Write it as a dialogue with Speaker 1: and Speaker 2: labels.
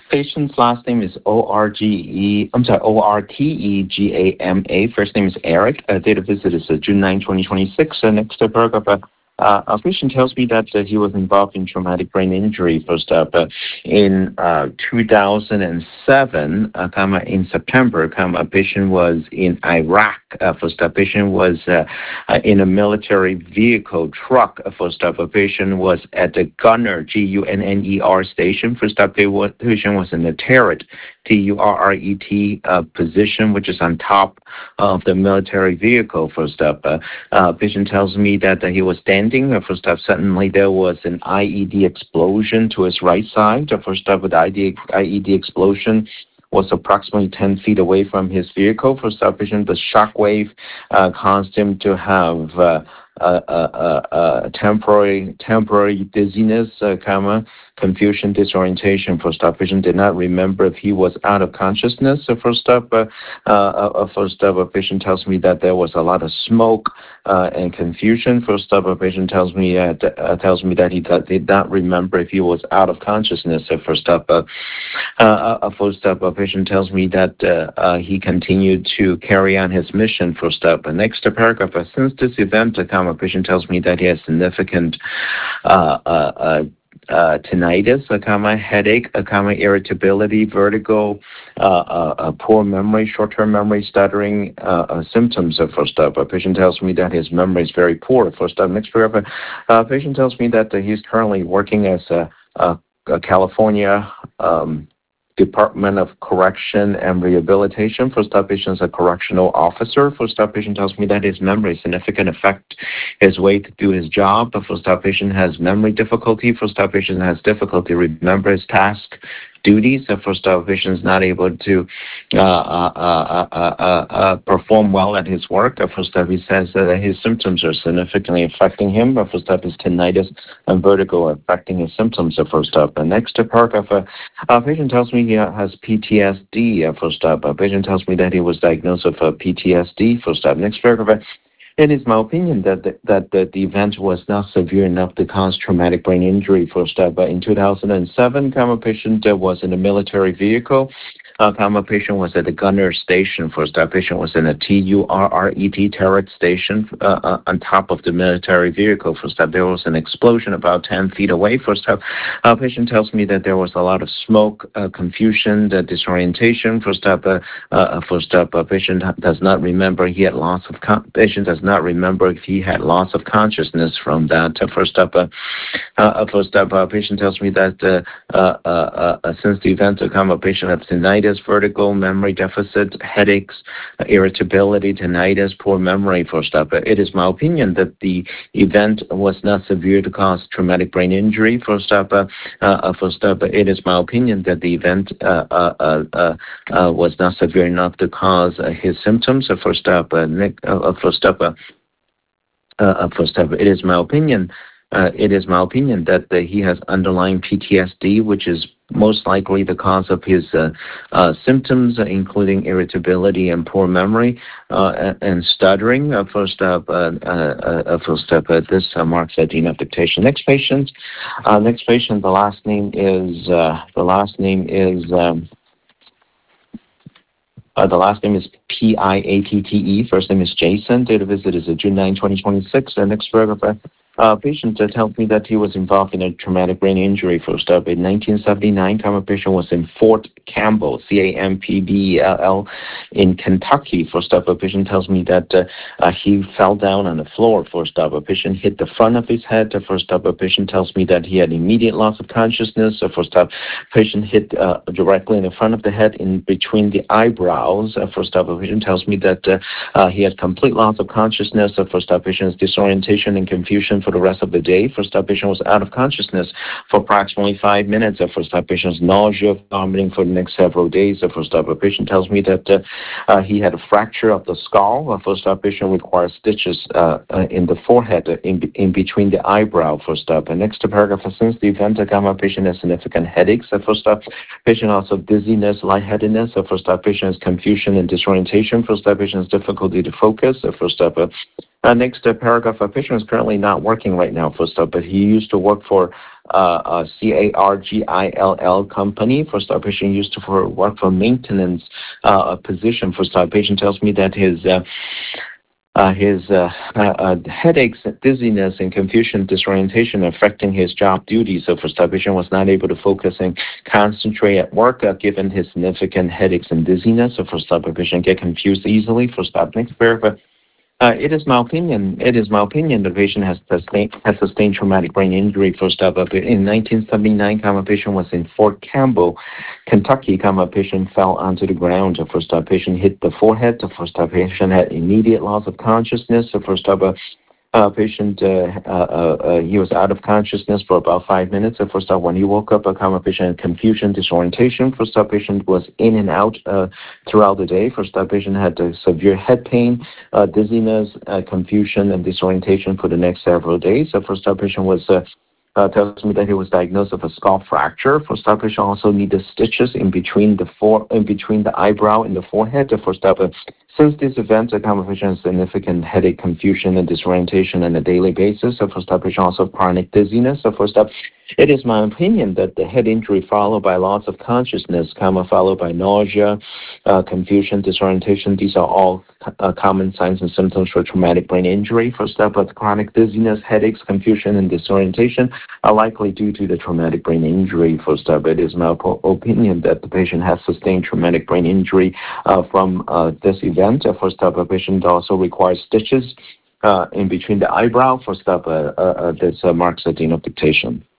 Speaker 1: Patient's last name is Ortegama. First name is Eric. Date of visit is June 9, 2026. Next paragraph. A patient tells me that he was involved in traumatic brain injury first up in 2007, in September. A patient was in Iraq. First up, patient was in a military vehicle truck. First up, a patient was at the Gunner Gunner station. First up, patient was in the turret TURRET position, which is on top of the military vehicle. First up, patient tells me that he was standing. First up, suddenly there was an IED explosion to his right side. First up, with the IED explosion was approximately 10 feet away from his vehicle. First up, patient, the shockwave caused him to have temporary dizziness, confusion, disorientation. First up, patient did not remember if he was out of consciousness. So first up, a patient tells me that there was a lot of smoke and confusion. First up, a patient tells me that he did not remember if he was out of consciousness. So first up, a patient tells me that he continued to carry on his mission. First up, next paragraph. Since this event, a patient tells me that he has significant tinnitus, headache, irritability, vertigo, poor memory, short-term memory, stuttering, symptoms. First up, a patient tells me that his memory is very poor. First up, next paragraph. A patient tells me that he's currently working as a California Department of Correction and Rehabilitation. First up, patient is a correctional officer. First up, patient tells me that his memory significant affect his way to do his job. The first up, patient has memory difficulty. First up, patient has difficulty remember his task duties. The first up, patient is not able to perform well at his work. The first up, he says that his symptoms are significantly affecting him. The first up is tinnitus and vertigo affecting his symptoms. The first up. The next paragraph, patient tells me he has PTSD. First up, patient tells me that he was diagnosed with PTSD. First up, next paragraph. It is my opinion that the event was not severe enough to cause traumatic brain injury. First up, in 2007, patient was in a military vehicle. Patient was at the Gunner station. First up, patient was in a TURRET turret station on top of the military vehicle. First up, there was an explosion about 10 feet away. First up, patient tells me that there was a lot of smoke, confusion, disorientation. First up, patient does not remember he had loss of patient does not remember if he had loss of consciousness from that. First up, patient tells me that since the event patient has tinnitus, vertigo, memory deficit, headaches, irritability, tinnitus, poor memory. First up, it is my opinion that the event was not severe to cause traumatic brain injury. First up, it is my opinion that the event was not severe enough to cause his symptoms. First up, it is my opinion. It is my opinion that he has underlying PTSD, which is most likely the cause of his symptoms, including irritability and poor memory and stuttering. This marks a dean of dictation. Next patient. The last name is Piatte. First name is Jason. Date of visit is June 9, 2026. Next paragraph. Patient tells me that he was involved in a traumatic brain injury. First up, in 1979, patient was in Fort Campbell, Campbell, in Kentucky. First up, a patient tells me that he fell down on the floor. First up, a patient hit the front of his head. First up, a patient tells me that he had immediate loss of consciousness. First up, patient hit directly in the front of the head in between the eyebrows. First up, a patient tells me that he had complete loss of consciousness. First up, patient's disorientation and confusion for the rest of the day. First up, patient was out of consciousness for approximately 5 minutes. First up, patient's nausea, vomiting for the next several days. First up, a patient tells me that he had a fracture of the skull. First up, patient requires stitches in the forehead, in between the eyebrow. First up, and next paragraph. Since the event, patient has significant headaches. First up, patient also dizziness, lightheadedness. First up, patient has confusion and disorientation. First up, patient has difficulty to focus. First up, Next paragraph, a patient is currently not working right now, full stop, but he used to work for a CARGILL company. First stop, patient used to work for maintenance position. First stop, patient tells me that his headaches, dizziness, and confusion, disorientation affecting his job duties. So first stop, patient was not able to focus and concentrate at work given his significant headaches and dizziness. So first stop, patient get confused easily. First stop, next paragraph. It is my opinion. The patient has sustained traumatic brain injury. First up, in 1979, patient was in Fort Campbell, Kentucky. Patient fell onto the ground. The first up, patient hit the forehead. The first up, patient had immediate loss of consciousness. The first up, patient he was out of consciousness for about 5 minutes. The first up, when he woke up, patient had confusion, disorientation. First up, patient was in and out throughout the day. First up, patient had severe head pain, dizziness, confusion, and disorientation for the next several days. The first up, patient was tells me that he was diagnosed with a skull fracture. First up, patient also needed stitches in between the eyebrow and the forehead. The first up, since this event, the patient has significant headache, confusion, and disorientation on a daily basis. The first up, patient also chronic dizziness. The first up, it is my opinion that the head injury followed by loss of consciousness, followed by nausea, confusion, disorientation. These are all common signs and symptoms for traumatic brain injury. First up, chronic dizziness, headaches, confusion, and disorientation are likely due to the traumatic brain injury. First up, it is my opinion that the patient has sustained traumatic brain injury from this event. First up, a patient also requires stitches in between the eyebrow. First up, this marks a denotation.